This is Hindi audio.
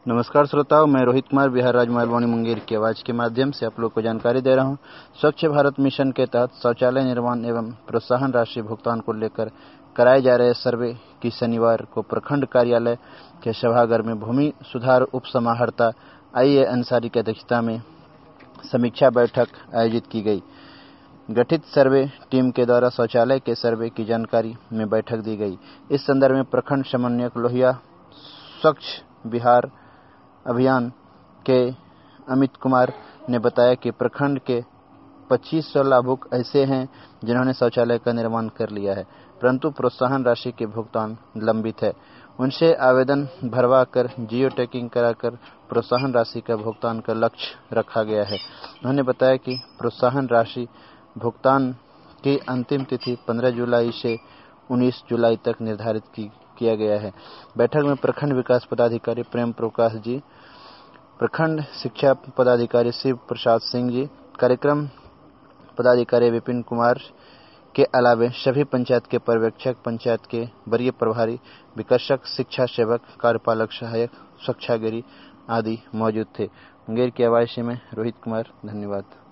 नमस्कार श्रोताओं, मैं रोहित कुमार बिहार राज्य महलवानी मुंगेर की आवाज के माध्यम से आप लोग को जानकारी दे रहा हूं। स्वच्छ भारत मिशन के तहत शौचालय निर्माण एवं प्रोत्साहन राशि भुगतान को लेकर कराए जा रहे सर्वे की शनिवार को प्रखंड कार्यालय के सभागार में भूमि सुधार उप समाहर्ता IA अंसारी की अध्यक्षता में समीक्षा बैठक आयोजित की गई। गठित सर्वे टीम के द्वारा शौचालय के सर्वे की जानकारी में बैठक दी गई। इस संदर्भ में प्रखंड समन्वयक लोहिया स्वच्छ बिहार अभियान के अमित कुमार ने बताया कि प्रखंड के 2500 लाभुक ऐसे हैं जिन्होंने शौचालय का निर्माण कर लिया है, परंतु प्रोत्साहन राशि के भुगतान लंबित है। उनसे आवेदन भरवा कर जियो टैगिंग कराकर प्रोत्साहन राशि का भुगतान का लक्ष्य रखा गया है। उन्होंने बताया कि प्रोत्साहन राशि भुगतान की अंतिम तिथि 15 जुलाई से 19 जुलाई तक निर्धारित किया गया है। बैठक में प्रखंड विकास पदाधिकारी प्रेम प्रकाश जी, प्रखंड शिक्षा पदाधिकारी शिव प्रसाद सिंह जी, कार्यक्रम पदाधिकारी विपिन कुमार के अलावे सभी पंचायत के पर्यवेक्षक, पंचायत के वरीय प्रभारी, विकसक, शिक्षा सेवक, कार्यपालक सहायक, स्वच्छागिरी आदि मौजूद थे। मुंगेर की आवाज से मैं रोहित कुमार, धन्यवाद।